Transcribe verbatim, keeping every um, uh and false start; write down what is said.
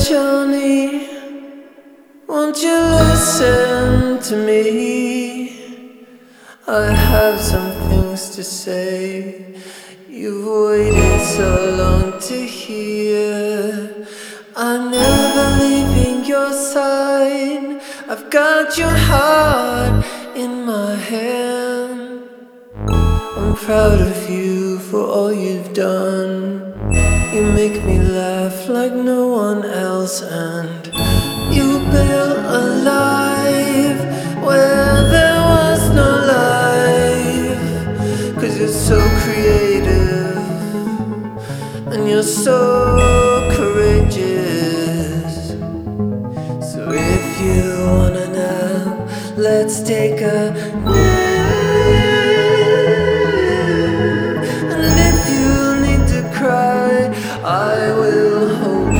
Johnny, won't you listen to me? I have some things to say. You've waited so long to hear. I'm never leaving your side. I've got your heart in my hand. I'm proud of you for all you've done. You make me laugh like no one else, and you built a life where there was no life. 'Cause you're so creative and you're so courageous. So if you wanna know, let's take a